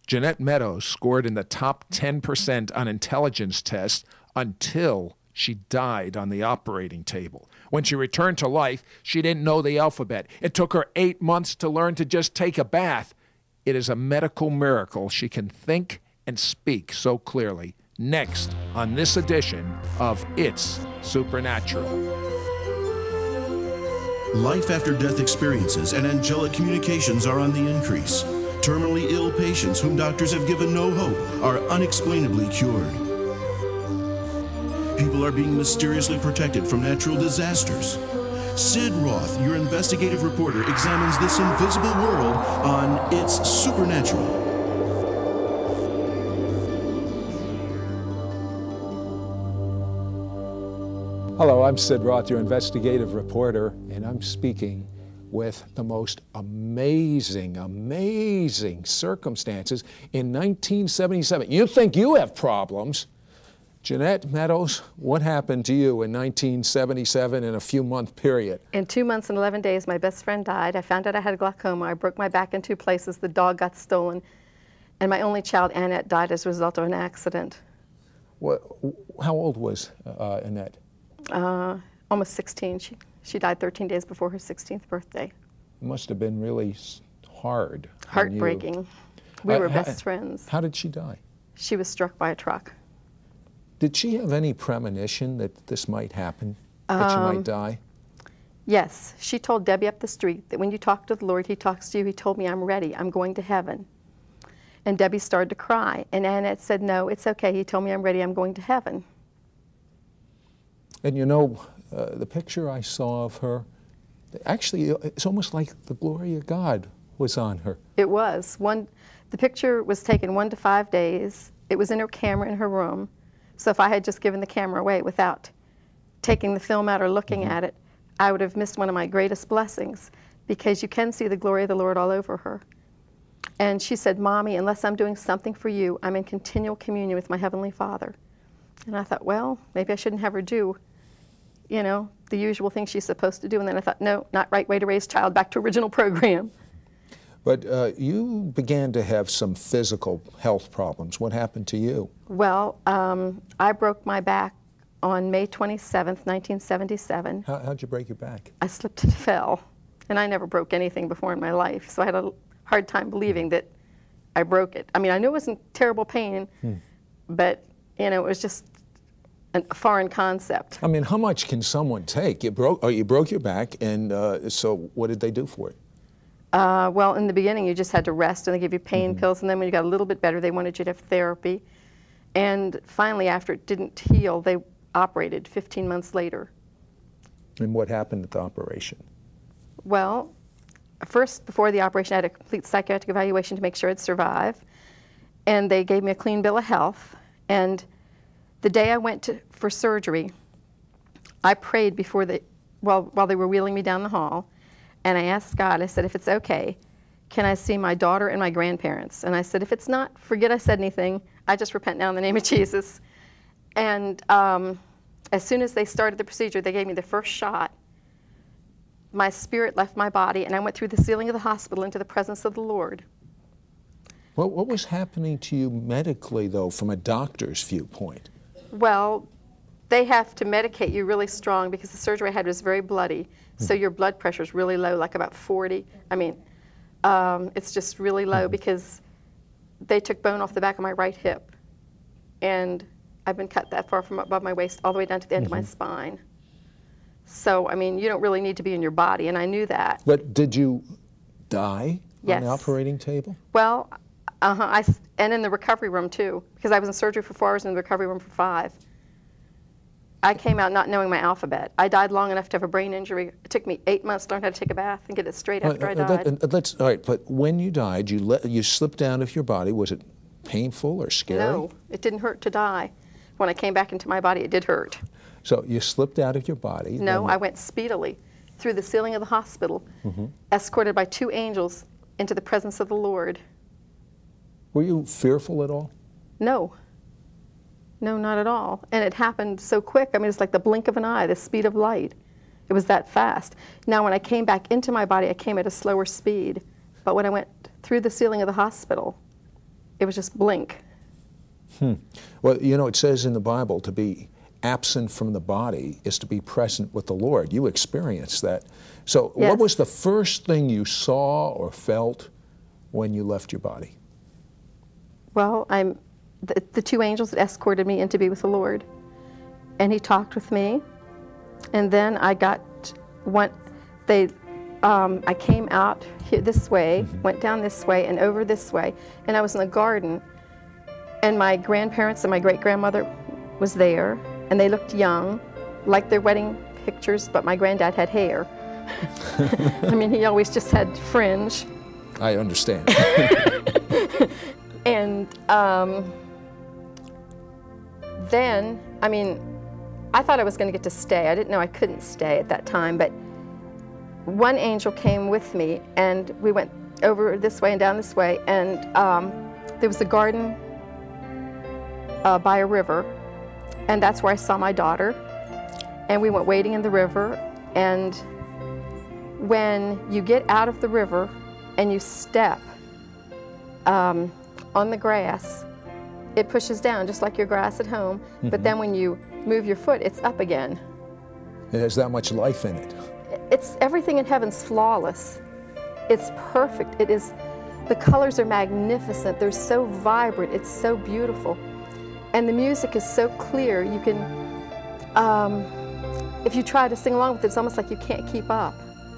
Jeanette Meadows scored in the top 10% on intelligence tests until she died on the operating table. When she returned to life, she didn't know the alphabet. It took her 8 months to learn to just take a bath. It is a medical miracle she can think and speak so clearly. Next on this edition of It's Supernatural. Life after death experiences and angelic communications are on the increase. Terminally ill patients whom doctors have given no hope are unexplainably cured. People are being mysteriously protected from natural disasters. Sid Roth, your investigative reporter, examines this invisible world on It's Supernatural. Hello, I'm Sid Roth, your investigative reporter, and I'm speaking with the most amazing circumstances in 1977. You think you have problems. Jeanette Meadows, what happened to you in 1977 in a few-month period? In 2 months and 11 days, my best friend died. I found out I had glaucoma. I broke my back in 2 places. The dog got stolen. And my only child, Annette, died as a result of an accident. How old was Annette? Almost 16. She died 13 days before her 16th birthday. It must have been really hard. Heartbreaking. We were best friends. How did she die? She was struck by a truck. Did she have any premonition that this might happen, that she might die? Yes. She told Debbie up the street that when you talk to the Lord, he talks to you. He told me, I'm ready. I'm going to heaven. And Debbie started to cry. And Annette said, no, it's okay. He told me I'm ready. I'm going to heaven. And you know, the picture I saw of her, actually, it's almost like the glory of God was on her. It was. The picture was taken 1 to 5 days. It was in her camera in her room. So if I had just given the camera away without taking the film out or looking at it, I would have missed one of my greatest blessings, because you can see the glory of the Lord all over her. And she said, Mommy, unless I'm doing something for you, I'm in continual communion with my Heavenly Father. And I thought, well, maybe I shouldn't have her do, you know, the usual thing she's supposed to do. And then I thought, no, not right way to raise child, back to original program. But you began to have some physical health problems. What happened to you? Well, I broke my back on May 27th, 1977. How'd you break your back? I slipped and fell. And I never broke anything before in my life, so I had a hard time believing that I broke it. I mean, I knew it was in terrible pain, but, you know, it was just a foreign concept. I mean, how much can someone take? You broke your back, and so what did they do for it? Well, in the beginning, you just had to rest, and they give you pain pills, and then when you got a little bit better, they wanted you to have therapy. And finally, after it didn't heal, they operated 15 months later. And what happened at the operation? Well, first, before the operation, I had a complete psychiatric evaluation to make sure I'd survive. And they gave me a clean bill of health. And the day I went for surgery, I prayed before while they were wheeling me down the hall. And I asked God, I said, if it's okay, can I see my daughter and my grandparents? And I said, if it's not, forget I said anything. I just repent now in the name of Jesus. And as soon as they started the procedure, they gave me the first shot. My spirit left my body, and I went through the ceiling of the hospital into the presence of the Lord. What was happening to you medically, though, from a doctor's viewpoint? Well, they have to medicate you really strong because the surgery I had was very bloody. So your blood pressure is really low, like about 40. I mean, it's just really low because they took bone off the back of my right hip. And I've been cut that far from above my waist all the way down to the end of my spine. So, I mean, you don't really need to be in your body, and I knew that. But did you die Yes. on the operating table? Well, and in the recovery room, too, because I was in surgery for 4 hours and in the recovery room for 5. I came out not knowing my alphabet. I died long enough to have a brain injury. It took me 8 months to learn how to take a bath and get it straight after I died. All right, but when you died, you slipped out of your body. Was it painful or scary? No, it didn't hurt to die. When I came back into my body, it did hurt. So you slipped out of your body. No, I went speedily through the ceiling of the hospital, escorted by 2 angels into the presence of the Lord. Were you fearful at all? No. No, not at all. And it happened so quick. I mean, it's like the blink of an eye, the speed of light. It was that fast. Now, when I came back into my body, I came at a slower speed. But when I went through the ceiling of the hospital, it was just blink. Well, you know, it says in the Bible to be absent from the body is to be present with the Lord. You experienced that. So Yes. what was the first thing you saw or felt when you left your body? Well, the two angels that escorted me in to be with the Lord. And he talked with me. And then I came out here this way, went down this way and over this way. And I was in the garden. And my grandparents and my great-grandmother was there. And they looked young, like their wedding pictures, but my granddad had hair. I mean, he always just had fringe. I understand. And then, I mean, I thought I was going to get to stay. I didn't know I couldn't stay at that time, but one angel came with me, and we went over this way and down this way, and there was a garden by a river, and that's where I saw my daughter. And we went wading in the river, and when you get out of the river and you step on the grass, it pushes down just like your grass at home, but then when you move your foot, it's up again. It has that much life in it. It's everything in heaven's flawless. It's perfect. It is, the colors are magnificent. They're so vibrant. It's so beautiful. And the music is so clear. You can, if you try to sing along with it, it's almost like you can't keep up.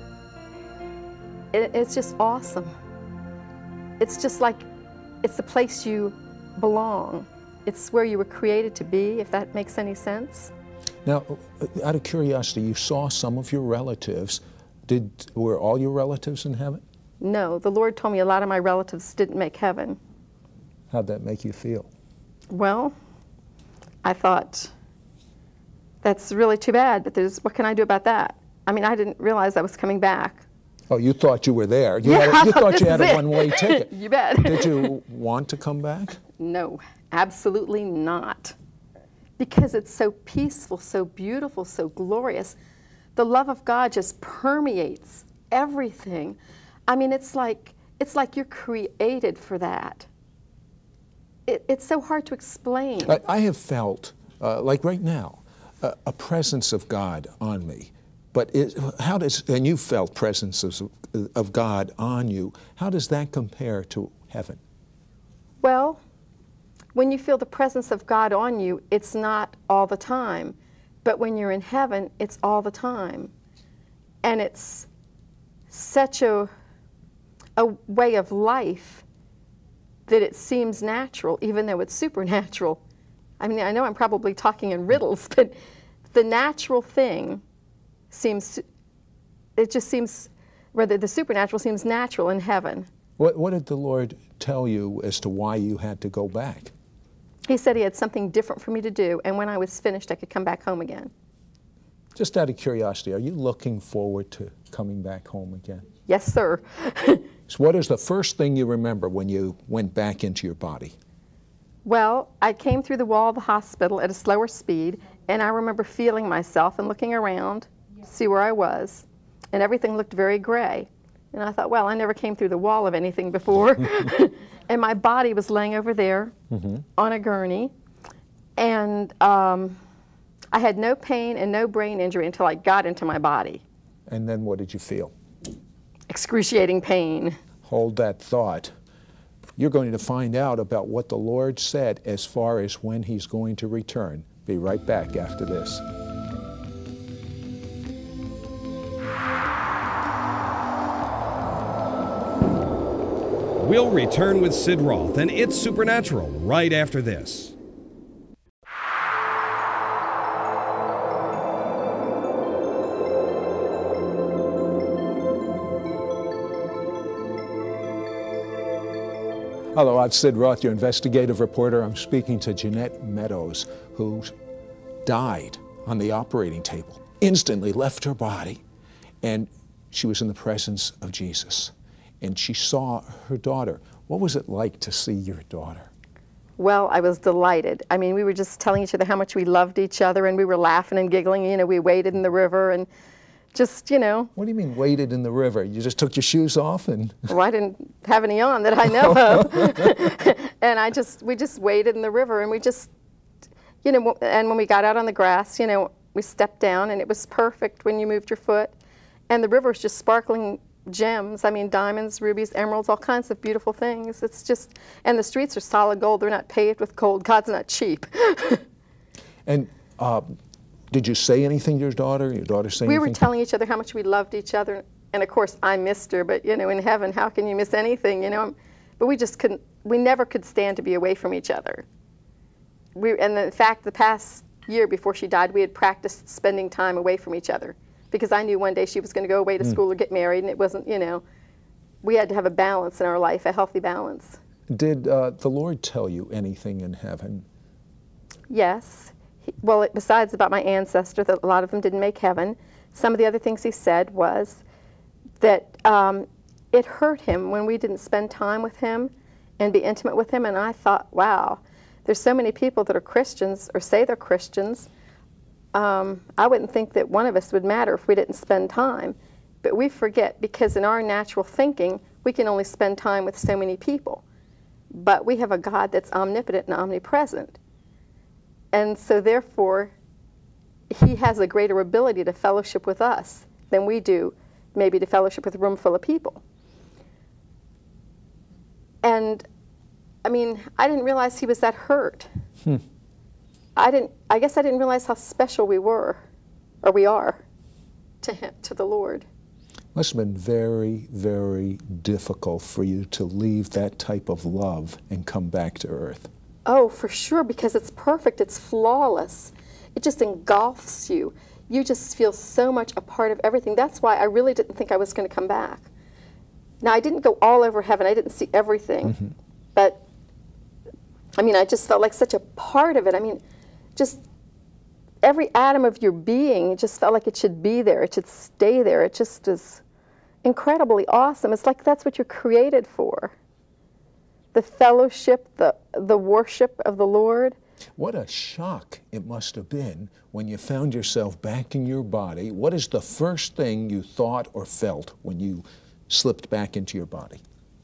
It's just awesome. It's just like, it's the place you belong. It's where you were created to be, if that makes any sense. Now, out of curiosity, you saw some of your relatives. Were all your relatives in heaven? No, the Lord told me a lot of my relatives didn't make heaven. How'd that make you feel? Well, I thought, that's really too bad, but what can I do about that? I mean, I didn't realize I was coming back. Oh, you thought you were there. You thought you had a one-way ticket. You bet. Did you want to come back? No, absolutely not. Because it's so peaceful, so beautiful, so glorious. The love of God just permeates everything. I mean, it's like you're created for that. It's so hard to explain. I have felt, like right now, a presence of God on me. But and you felt presence of God on you. How does that compare to heaven? Well, when you feel the presence of God on you, it's not all the time. But when you're in heaven, it's all the time. And it's such a way of life that it seems natural, even though it's supernatural. I mean, I know I'm probably talking in riddles, but the natural thing the supernatural seems natural in heaven. What did the Lord tell you as to why you had to go back? He said he had something different for me to do, and when I was finished, I could come back home again. Just out of curiosity, are you looking forward to coming back home again? Yes, sir. So what is the first thing you remember when you went back into your body? Well, I came through the wall of the hospital at a slower speed, and I remember feeling myself and looking around to see where I was, and everything looked very gray. And I thought, well, I never came through the wall of anything before. And my body was laying over there on a gurney, and I had no pain and no brain injury until I got into my body. And then what did you feel? Excruciating pain. Hold that thought. You're going to find out about what the Lord said as far as when He's going to return. Be right back after this. We'll return with Sid Roth and It's Supernatural right after this. Hello, I'm Sid Roth, your investigative reporter. I'm speaking to Jeanette Meadows, who died on the operating table, instantly left her body, and she was in the presence of Jesus. And she saw her daughter. What was it like to see your daughter? Well, I was delighted. I mean, we were just telling each other how much we loved each other, and we were laughing and giggling. You know, we waded in the river and just, you know. What do you mean waded in the river? You just took your shoes off and... Well, I didn't have any on that I know of. And we just waded in the river, and we just, you know, and when we got out on the grass, you know, we stepped down, and it was perfect when you moved your foot. And the river was just sparkling gems. I mean, diamonds, rubies, emeralds, all kinds of beautiful things. It's just, and the streets are solid gold. They're not paved with gold. God's not cheap. And did you say anything to your daughter? Your daughter say anything? We were telling each other how much we loved each other. And of course, I missed her, but you know, in heaven, how can you miss anything, you know? But we just couldn't, we never could stand to be away from each other. And in fact, the past year before she died, we had practiced spending time away from each other, because I knew one day she was going to go away to school or get married, and it wasn't, you know, we had to have a balance in our life, a healthy balance. Did the Lord tell you anything in heaven? Yes. Well, besides about my ancestor, that a lot of them didn't make heaven, some of the other things he said was that it hurt him when we didn't spend time with him and be intimate with him. And I thought, wow, there's so many people that are Christians or say they're Christians. I wouldn't think that one of us would matter if we didn't spend time. But we forget, because in our natural thinking, we can only spend time with so many people. But we have a God that's omnipotent and omnipresent. And so therefore, he has a greater ability to fellowship with us than we do, maybe to fellowship with a room full of people. And I mean, I didn't realize he was that hurt. I guess I didn't realize how special we were, or we are, to him, to the Lord. Must have been very, very difficult for you to leave that type of love and come back to earth. Oh, for sure, because it's perfect, it's flawless. It just engulfs you. You just feel so much a part of everything. That's why I really didn't think I was going to come back. Now, I didn't go all over heaven. I didn't see everything. But, I mean, I just felt like such a part of it. I mean, just every atom of your being just felt like it should be there. It should stay there. It just is incredibly awesome. It's like that's what you're created for. The fellowship, the worship of the Lord. What a shock it must have been when you found yourself back in your body. What is the first thing you thought or felt when you slipped back into your body?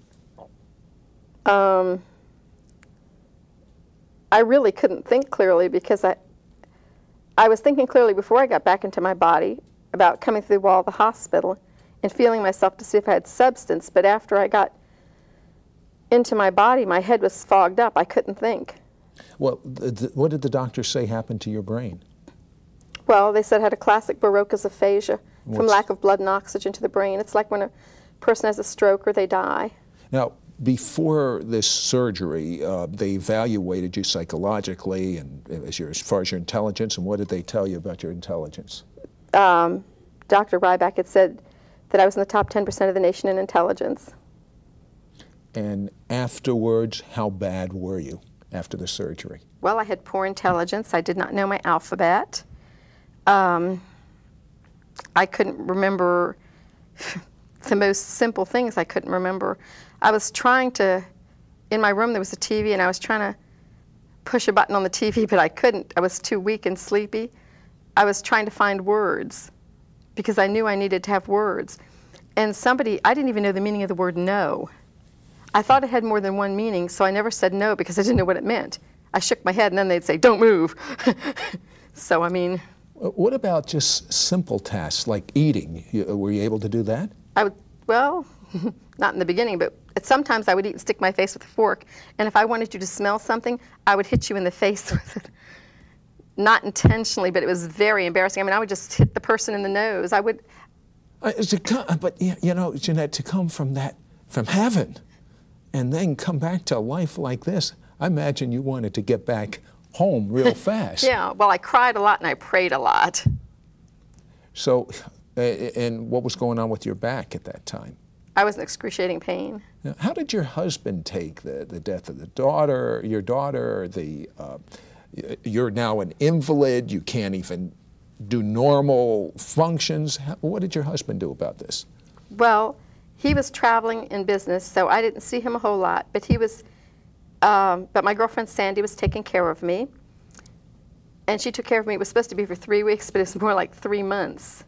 I really couldn't think clearly, because I was thinking clearly before I got back into my body about coming through the wall of the hospital and feeling myself to see if I had substance. But after I got into my body, my head was fogged up. I couldn't think. Well, what did the doctors say happened to your brain? Well, they said I had a classic Broca's aphasia from lack of blood and oxygen to the brain. It's like when a person has a stroke or they die. Now, before this surgery, they evaluated you psychologically and as far as your intelligence, and what did they tell you about your intelligence? Dr. Ryback had said that I was in the top 10% of the nation in intelligence. And afterwards, how bad were you after the surgery? Well, I had poor intelligence. I did not know my alphabet. I couldn't remember the most simple things. I couldn't remember. I was trying to, in my room there was a TV, and I was trying to push a button on the TV, but I couldn't. I was too weak and sleepy. I was trying to find words because I knew I needed to have words. And I didn't even know the meaning of the word no. I thought it had more than one meaning, so I never said no because I didn't know what it meant. I shook my head, and then they'd say, don't move. So, I mean. What about just simple tasks like eating? Were you able to do that? Well, not in the beginning, but sometimes I would eat and stick my face with a fork, and if I wanted you to smell something, I would hit you in the face with it. Not intentionally, but it was very embarrassing. I mean, I would just hit the person in the nose. I would. But, you know, Jeanette, to come from heaven, and then come back to a life like this, I imagine you wanted to get back home real fast. Yeah, well, I cried a lot and I prayed a lot. So, and what was going on with your back at that time? I was in excruciating pain. Now, how did your husband take the death of your daughter, you're now an invalid, you can't even do normal functions. What did your husband do about this? Well, he was traveling in business, so I didn't see him a whole lot, but but my girlfriend Sandy was taking care of me, and she took care of me. It was supposed to be for 3 weeks, but it was more like 3 months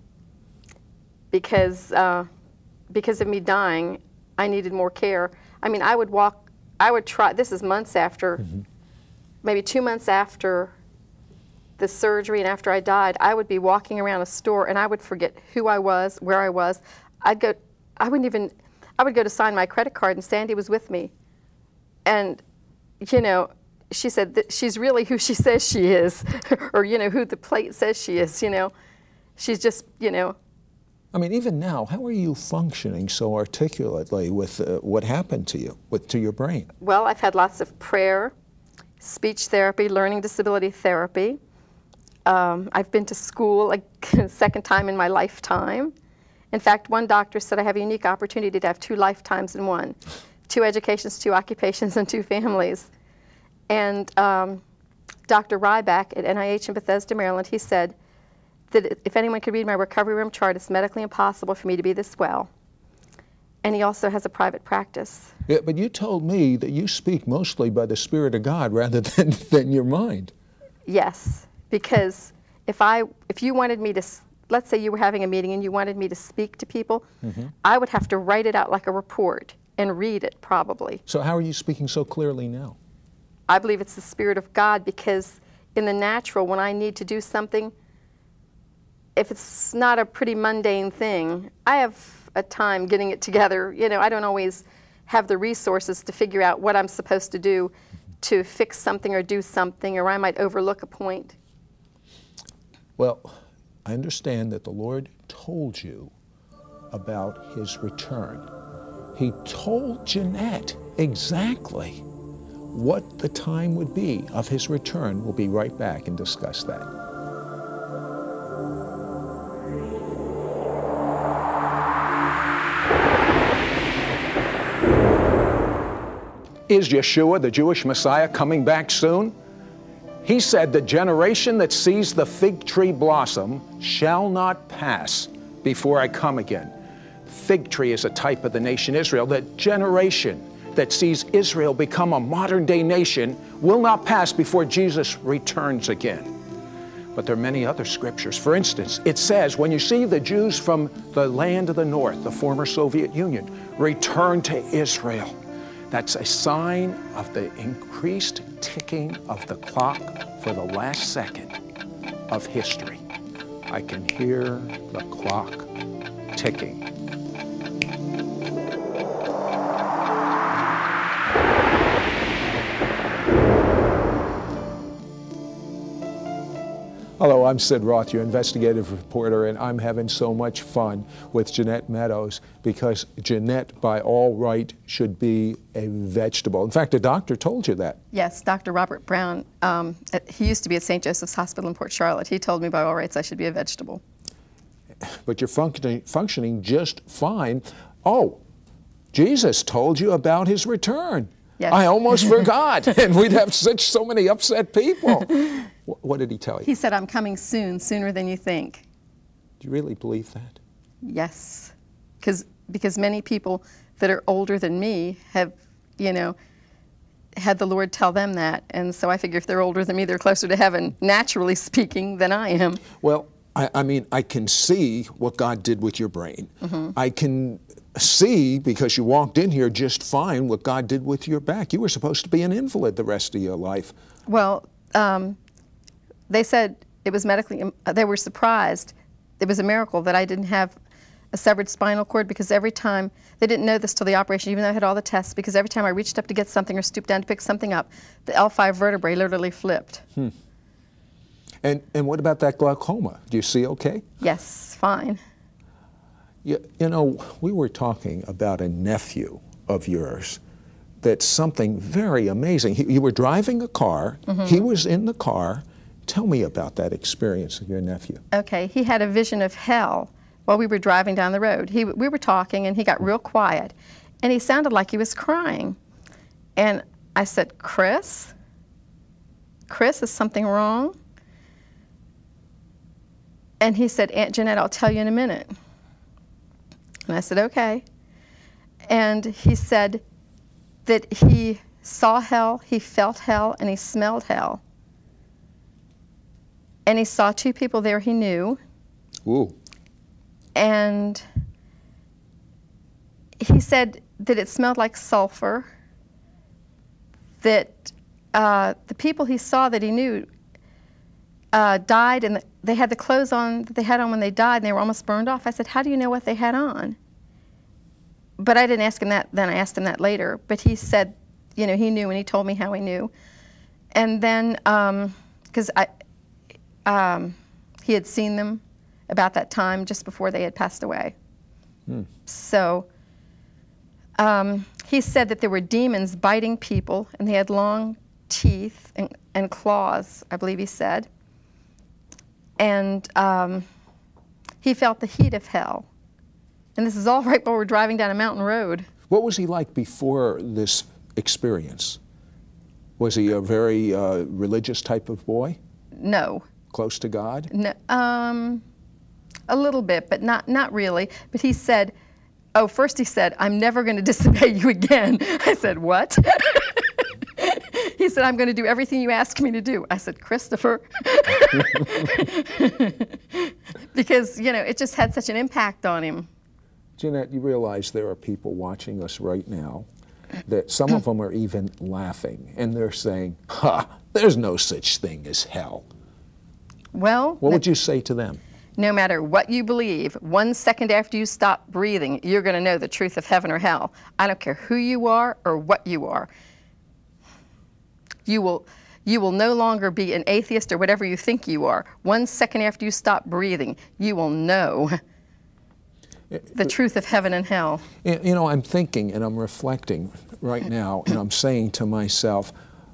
because of me dying. I needed more care. I mean, I would walk I would try, this is months after, maybe 2 months after the surgery and after I died, I would be walking around a store and I would forget who I was, where I was. I would go to sign my credit card and Sandy was with me. And, you know, she said that she's really who she says she is, or, you know, who the plate says she is, you know. She's just, you know. I mean, even now, how are you functioning so articulately with what happened to you, to your brain? Well, I've had lots of prayer, speech therapy, learning disability therapy. I've been to school like a second time in my lifetime. In fact, one doctor said I have a unique opportunity to have 2 lifetimes in one. 2 educations, 2 occupations, and 2 families. And Dr. Ryback at NIH in Bethesda, Maryland, he said that if anyone could read my recovery room chart, it's medically impossible for me to be this well. And he also has a private practice. Yeah, but you told me that you speak mostly by the Spirit of God rather than your mind. Yes, because if you wanted me to, let's say you were having a meeting and you wanted me to speak to people, I would have to write it out like a report and read it probably. So how are you speaking so clearly now? I believe it's the Spirit of God, because in the natural, when I need to do something, if it's not a pretty mundane thing, I have a time getting it together. You know, I don't always have the resources to figure out what I'm supposed to do to fix something or do something, or I might overlook a point. Well, I understand that the Lord told you about his return. He told Jeanette exactly what the time would be of his return. We'll be right back and discuss that. Is Yeshua, the Jewish Messiah, coming back soon? He said, "The generation that sees the fig tree blossom shall not pass before I come again." Fig tree is a type of the nation Israel. The generation that sees Israel become a modern-day nation will not pass before Jesus returns again. But there are many other scriptures. For instance, it says, when you see the Jews from the land of the north, the former Soviet Union, return to Israel, that's a sign of the increased ticking of the clock for the last second of history. I can hear the clock ticking. Hello, I'm Sid Roth, your investigative reporter, and I'm having so much fun with Jeanette Meadows, because Jeanette, by all right, should be a vegetable. In fact, a doctor told you that. Yes, Dr. Robert Brown. He used to be at St. Joseph's Hospital in Port Charlotte. He told me by all rights I should be a vegetable. But you're functioning just fine. Oh, Jesus told you about his return. Yes. I almost forgot, and we'd have so many upset people. What did he tell you? He said, I'm coming soon, sooner than you think. Do you really believe that? Yes, because many people that are older than me have, you know, had the Lord tell them that. And so I figure if they're older than me, they're closer to heaven, naturally speaking, than I am. Well, I mean, I can see what God did with your brain. I can see, because you walked in here just fine, what God did with your back. You were supposed to be an invalid the rest of your life. Well, they said it was medically, they were surprised. It was a miracle that I didn't have a severed spinal cord, because every time, they didn't know this till the operation, even though I had all the tests, because every time I reached up to get something or stooped down to pick something up, the L5 vertebrae literally flipped. And what about that glaucoma? Do you see okay? Yes, fine. You know, we were talking about a nephew of yours that's something very amazing. You were driving a car, he was in the car. Tell me about that experience of your nephew. Okay, he had a vision of hell while we were driving down the road. We were talking and he got real quiet and he sounded like he was crying. And I said, Chris, is something wrong? And he said, Aunt Jeanette, I'll tell you in a minute. And I said, okay. And he said that he saw hell, he felt hell, and he smelled hell. And he saw 2 people there he knew. Ooh. And he said that it smelled like sulfur, that the people he saw that he knew died, and they had the clothes on that they had on when they died, and they were almost burned off. I said, how do you know what they had on? But I didn't ask him that then. I asked him that later. But he said, you know, he knew, and he told me how he knew. And then, because he had seen them about that time just before they had passed away. So he said that there were demons biting people, and they had long teeth and claws, I believe he said. And he felt the heat of hell. And this is all right while we're driving down a mountain road. What was he like before this experience? Was he a very religious type of boy? No. Close to God? No, a little bit, but not really. But he said, oh, first he said, I'm never going to disobey you again. I said, what? He said, I'm going to do everything you ask me to do. I said, Christopher. Because, you know, it just had such an impact on him. Jeanette, you realize there are people watching us right now that some of them are even laughing, and they're saying, ha, there's no such thing as hell. Well, what would you say to them? No matter what you believe, 1 second after you stop breathing, you're going to know the truth of heaven or hell. I don't care who you are or what you are. You will no longer be an atheist or whatever you think you are. 1 second after you stop breathing, you will know the truth of heaven and hell. You know, I'm thinking and I'm reflecting right now, and I'm saying to myself,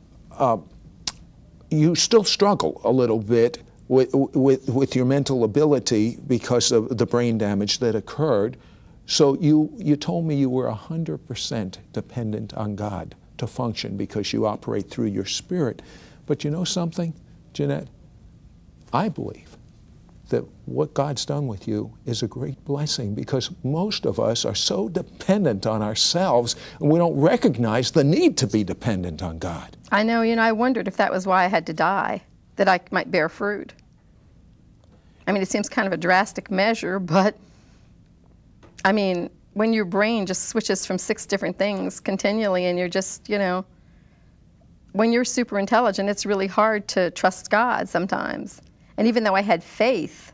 you still struggle a little bit with your mental ability because of the brain damage that occurred. So you told me you were 100% dependent on God to function because you operate through your spirit. But you know something, Jeanette? I believe that what God's done with you is a great blessing, because most of us are so dependent on ourselves and we don't recognize the need to be dependent on God. I know, you know, I wondered if that was why I had to die, that I might bear fruit. I mean, it seems kind of a drastic measure, but I mean, when your brain just switches from 6 different things continually and you're just, you know, when you're super intelligent, it's really hard to trust God sometimes. And even though I had faith,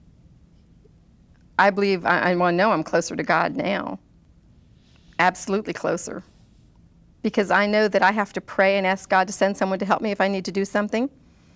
I believe, I know I'm closer to God now. Absolutely closer. Because I know that I have to pray and ask God to send someone to help me if I need to do something.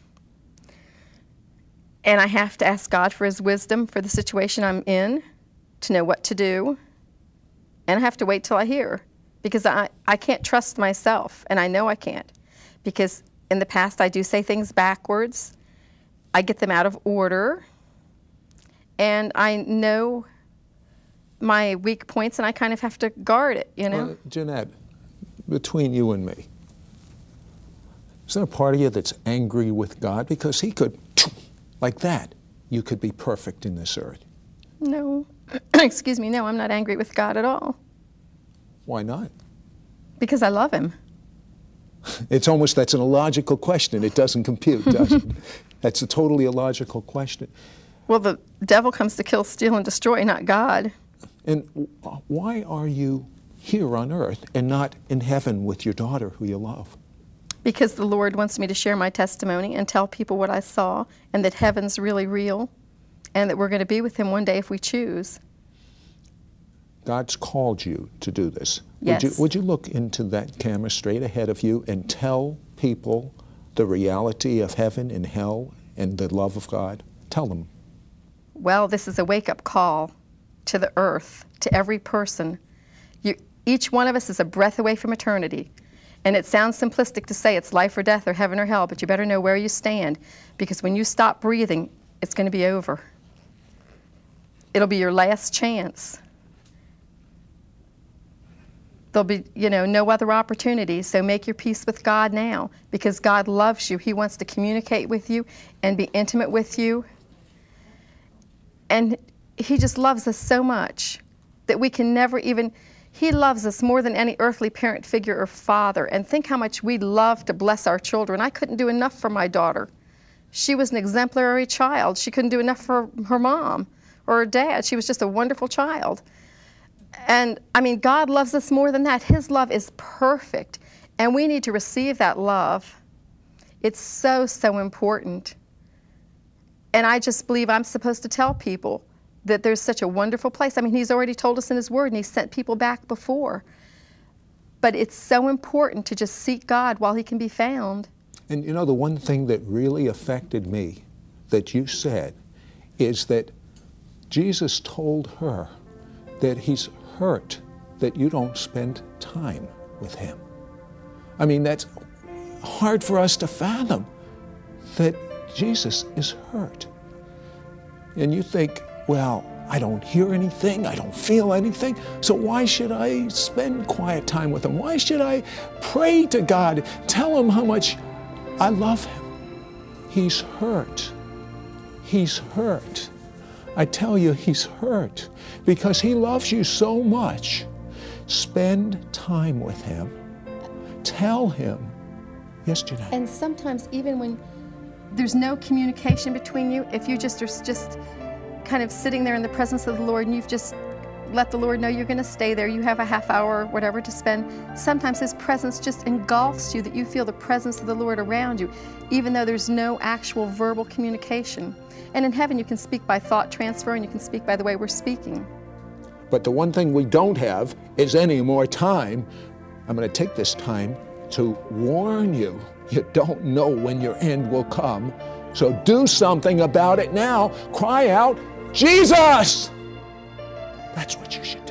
And I have to ask God for His wisdom for the situation I'm in, to know what to do. And I have to wait till I hear, because I can't trust myself, and I know I can't. Because in the past I do say things backwards. I get them out of order, and I know my weak points, and I kind of have to guard it, you know? Jeanette, between you and me, is there a part of you that's angry with God? Because He could, like that, you could be perfect in this earth. No. Excuse me, no, I'm not angry with God at all. Why not? Because I love Him. It's almost, that's an illogical question. It doesn't compute, does it? That's a totally illogical question. Well, the devil comes to kill, steal, and destroy, not God. And why are you here on earth and not in heaven with your daughter who you love? Because the Lord wants me to share my testimony and tell people what I saw, and that heaven's really real, and that we're going to be with Him one day if we choose. God's called you to do this. Yes. Would you look into that camera straight ahead of you and tell people the reality of heaven and hell and the love of God? Tell them. Well, this is a wake-up call to the earth, to every person. Each one of us is a breath away from eternity. And it sounds simplistic to say it's life or death or heaven or hell, but you better know where you stand, because when you stop breathing, it's going to be over. It'll be your last chance. There'll be, you know, no other opportunity, so make your peace with God now, because God loves you. He wants to communicate with you and be intimate with you. And He just loves us so much that we can never even, He loves us more than any earthly parent figure or father. And think how much we love to bless our children. I couldn't do enough for my daughter. She was an exemplary child. She couldn't do enough for her mom or her dad. She was just a wonderful child. And I mean, God loves us more than that. His love is perfect. And we need to receive that love. It's so, so important. And I just believe I'm supposed to tell people that there's such a wonderful place. I mean, he's already told us in his word, and he sent people back before. But it's so important to just seek God while he can be found. And you know, the one thing that really affected me that you said is that Jesus told her that he's hurt that you don't spend time with him. I mean, that's hard for us to fathom, that Jesus is hurt. And you think, well, I don't hear anything, I don't feel anything, so why should I spend quiet time with him? Why should I pray to God, tell him how much I love him? He's hurt. He's hurt. I tell you, he's hurt because he loves you so much. Spend time with him. Tell him. Yes, Jeanette? And sometimes even when there's no communication between you, if you just are just kind of sitting there in the presence of the Lord and you've just let the Lord know you're going to stay there, you have a half hour or whatever to spend, sometimes his presence just engulfs you, that you feel the presence of the Lord around you, even though there's no actual verbal communication. And in heaven you can speak by thought transfer, and you can speak by the way we're speaking. But the one thing we don't have is any more time. I'm going to take this time to warn you. You don't know when your end will come. So do something about it now. Cry out, Jesus! That's what you should do.